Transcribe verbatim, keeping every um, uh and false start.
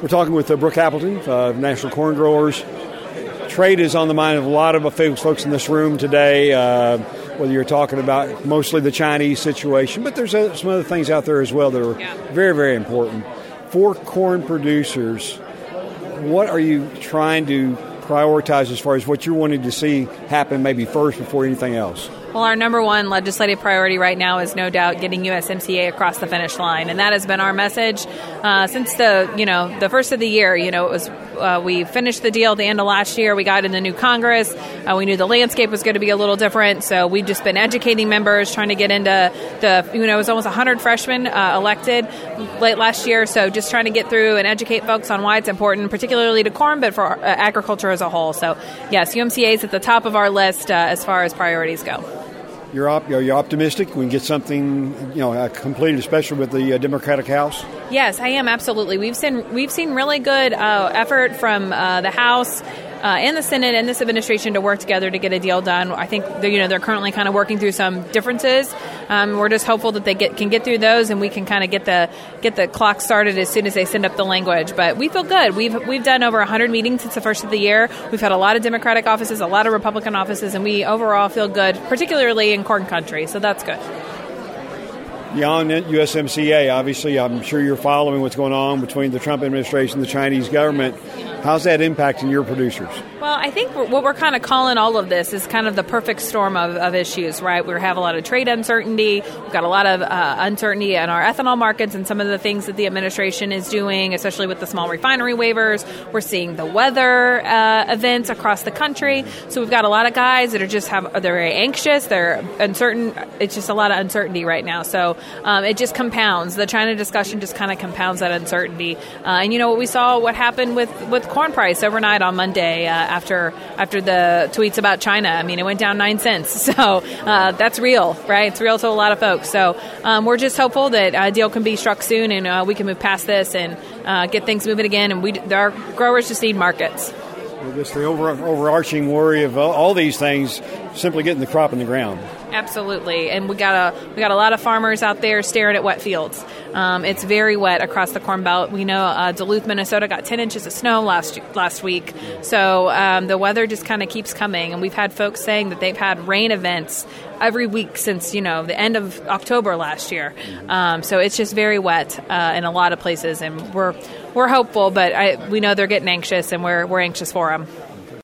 We're talking with uh, Brooke Appleton of National Corn Growers. Trade is on the mind of a lot of folks in this room today, uh, whether you're talking about mostly the Chinese situation, but there's uh, some other things out there as well that are yeah. very, very important. For corn producers, what are you trying to prioritize as far as what you're wanting to see happen maybe first before anything else? Well, our number one legislative priority right now is no doubt getting U S M C A across the finish line, and that has been our message uh, since the you know the first of the year. You know, it was uh, we finished the deal at the end of last year. We got in the new Congress. Uh, we knew the landscape was going to be a little different, so we've just been educating members, trying to get into the you know it was almost one hundred freshmen uh, elected late last year. So just trying to get through and educate folks on why it's important, particularly to corn, but for uh, agriculture as a whole. So yes, U M C A is at the top of our list uh, as far as priorities go. You're, op- you're optimistic we can get something, you know, uh, completed, especially with the uh, Democratic House? Yes, I am, absolutely. We've seen we've seen really good uh, effort from uh, the House uh, and the Senate and this administration to work together to get a deal done. I think they're, you know they're currently kind of working through some differences. Um, we're just hopeful that they get can get through those, and we can kind of get the get the clock started as soon as they send up the language. But we feel good. We've we've done over one hundred meetings since the first of the year. We've had a lot of Democratic offices, a lot of Republican offices, and we overall feel good, particularly in corn country. So that's good. Beyond U S M C A, obviously, I'm sure you're following what's going on between the Trump administration and the Chinese government. How's that impacting your producers? Well, I think what we're kind of calling all of this is kind of the perfect storm of, of issues, right? We have a lot of trade uncertainty. We've got a lot of uh, uncertainty in our ethanol markets and some of the things that the administration is doing, especially with the small refinery waivers. We're seeing the weather uh, events across the country. So we've got a lot of guys that are just have they're very anxious. They're uncertain. It's just a lot of uncertainty right now. So um, it just compounds. The China discussion just kind of compounds that uncertainty. Uh, and you know what we saw, what happened with, with corn price overnight on Monday uh, after after the tweets about China. I mean, it went down nine cents. So uh, that's real, right? It's real to a lot of folks. So um, we're just hopeful that a deal can be struck soon and uh, we can move past this and uh, get things moving again. And we, our growers just need markets. Well, just the over, overarching worry of all, all these things, simply getting the crop in the ground. Absolutely, and we got a we got a lot of farmers out there staring at wet fields. Um, it's very wet across the Corn Belt. We know uh, Duluth, Minnesota got ten inches of snow last last week. So um, the weather just kind of keeps coming, and we've had folks saying that they've had rain events every week since you know the end of October last year. Um, so it's just very wet uh, in a lot of places, and we're we're hopeful, but I, we know they're getting anxious, and we're we're anxious for them.